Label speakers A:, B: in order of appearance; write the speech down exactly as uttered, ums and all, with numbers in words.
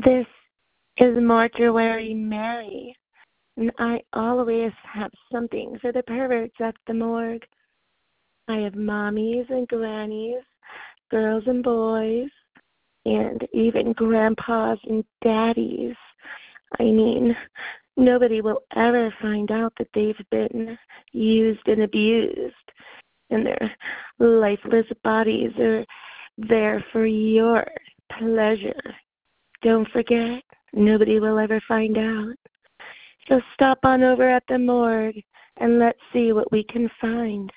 A: This is Mortuary Mary, and I always have something for the perverts at the morgue. I have mommies and grannies, girls and boys, and even grandpas and daddies. I mean, nobody will ever find out that they've been used and abused, and their lifeless bodies are there for your pleasure. Don't forget, nobody will ever find out. So stop on over at the morgue and let's see what we can find.